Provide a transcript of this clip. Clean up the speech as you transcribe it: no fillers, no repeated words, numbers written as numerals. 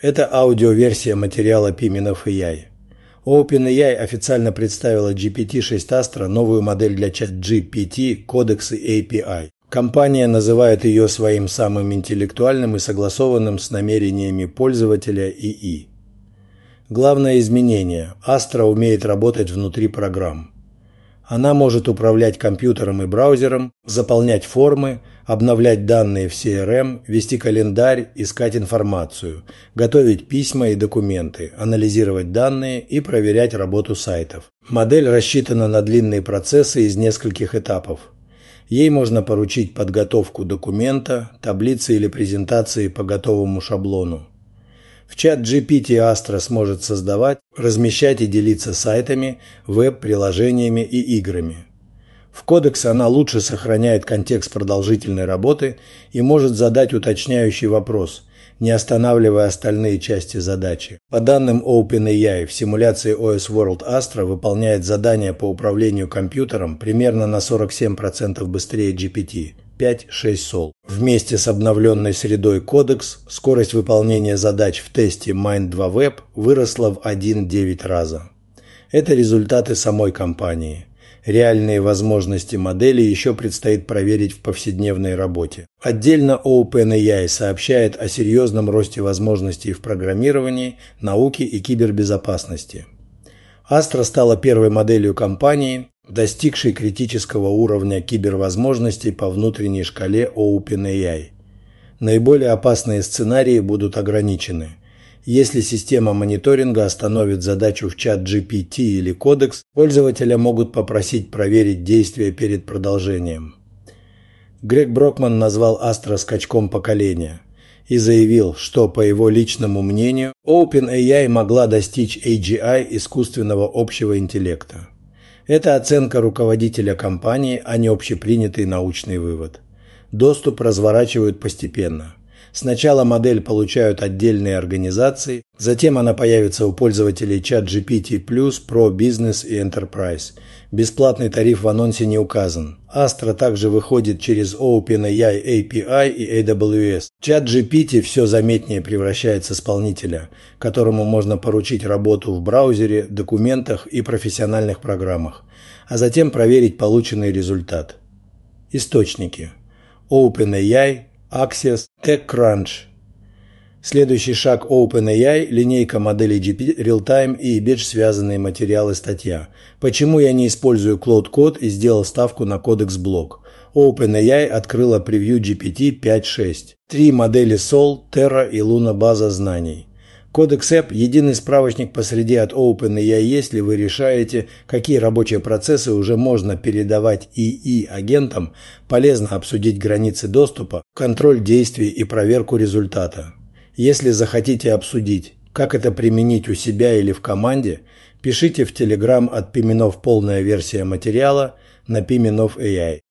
Это аудиоверсия материала Piminov AI. OpenAI официально представила GPT-6 Astra, новую модель для ChatGPT, Codex и API. Компания называет ее своим самым интеллектуальным и согласованным с намерениями пользователя ИИ. Главное изменение – Astra умеет работать внутри программ. Она может управлять компьютером и браузером, заполнять формы, обновлять данные в CRM, вести календарь, искать информацию, готовить письма и документы, анализировать данные и проверять работу сайтов. Модель рассчитана на длинные процессы из нескольких этапов. Ей можно поручить подготовку документа, таблицы или презентации по готовому шаблону. В ChatGPT Astra сможет создавать, размещать и делиться сайтами, веб-приложениями и играми. В Codex она лучше сохраняет контекст продолжительной работы и может задать уточняющий вопрос, не останавливая остальные части задачи. По данным OpenAI, в симуляции OS World Astra выполняет задания по управлению компьютером примерно на 47% быстрее GPT. 5-6 сол. Вместе с обновленной средой Codex скорость выполнения задач в тесте Mind2 Web выросла в 1,9 раза. Это результаты самой компании. Реальные возможности модели еще предстоит проверить в повседневной работе. Отдельно OpenAI сообщает о серьезном росте возможностей в программировании, науке и кибербезопасности. Astra стала первой моделью компании, достигшей критического уровня кибервозможностей по внутренней шкале OpenAI. Наиболее опасные сценарии будут ограничены. Если система мониторинга остановит задачу в ChatGPT или Codex, пользователя могут попросить проверить действия перед продолжением. Грег Брокман назвал Astra скачком поколения и заявил, что, по его личному мнению, OpenAI могла достичь AGI искусственного общего интеллекта. Это оценка руководителя компании, а не общепринятый научный вывод. Доступ разворачивают постепенно. Сначала модель получают отдельные организации, затем она появится у пользователей ChatGPT+, Pro, Business и Enterprise. Бесплатный тариф в анонсе не указан. Astra также выходит через OpenAI API и AWS. ChatGPT все заметнее превращает с исполнителя, которому можно поручить работу в браузере, документах и профессиональных программах, а затем проверить полученный результат. Источники: OpenAI, Axios, TechCrunch. Следующий шаг OpenAI – линейка моделей GPT, Realtime и Batch связанные материалы, статья. Почему я не использую Cloud Code и сделал ставку на Codex Block? OpenAI открыла превью GPT 5.6. 3 модели Sol, Terra и Luna база знаний. Codex App – единый справочник по среде от OpenAI, если вы решаете, какие рабочие процессы уже можно передавать ИИ-агентам, полезно обсудить границы доступа, контроль действий и проверку результата. Если захотите обсудить, как это применить у себя или в команде, пишите в Telegram от Piminov полная версия материала на Piminov AI.